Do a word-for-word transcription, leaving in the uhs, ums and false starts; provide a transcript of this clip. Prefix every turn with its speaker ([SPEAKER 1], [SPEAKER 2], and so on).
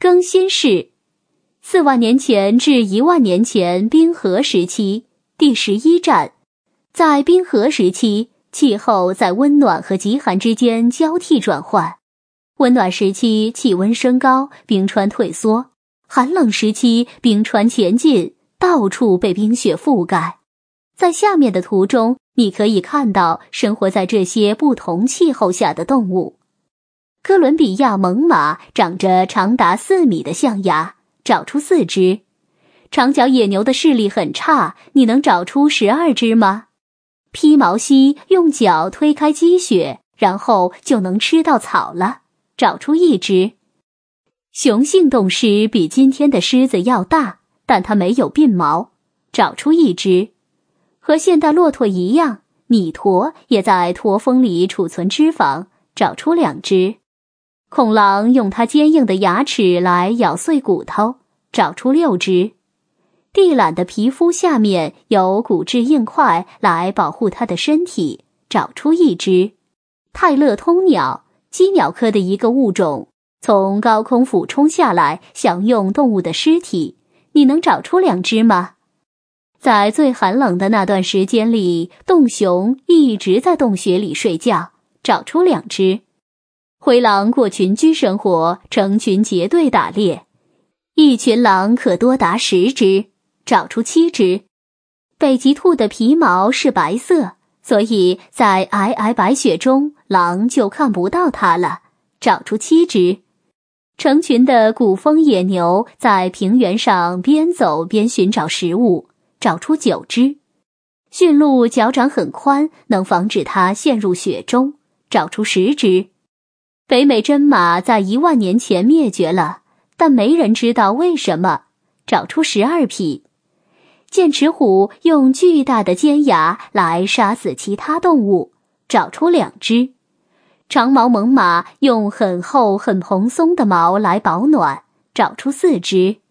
[SPEAKER 1] 更新世，四万年前至一万年前冰河时期，第十一站。在冰河时期，气候在温暖和极寒之间交替转换。温暖时期，气温升高，冰川退缩；寒冷时期，冰川前进，到处被冰雪覆盖。在下面的图中，你可以看到生活在这些不同气候下的动物。哥伦比亚猛犸长着长达四米的象牙，找出四只。长角野牛的视力很差，你能找出十二只吗？披毛犀用脚推开积雪，然后就能吃到草了，找出一只。雄性冻狮比今天的狮子要大，但它没有鬓毛，找出一只。和现代骆驼一样，拟驼也在驼峰里储存脂肪，找出两只。恐狼用它坚硬的牙齿来咬碎骨头，找出六只。地懒的皮肤下面有骨质硬块来保护它的身体，找出一只。泰勒通鸟，鸡鸟科的一个物种，从高空俯冲下来享用动物的尸体，你能找出两只吗？在最寒冷的那段时间里，洞熊一直在洞穴里睡觉，找出两只。灰狼过群居生活，成群结队打猎，一群狼可多达十只，找出七只。北极兔的皮毛是白色，所以在皑皑白雪中，狼就看不到它了，找出七只。成群的古风野牛在平原上边走边寻找食物，找出九只。驯鹿脚掌很宽，能防止它陷入雪中，找出十只。北美真马在一万年前灭绝了，但没人知道为什么，找出十二匹。剑齿虎用巨大的尖牙来杀死其他动物，找出两只。长毛猛犸用很厚很蓬松的毛来保暖，找出四只。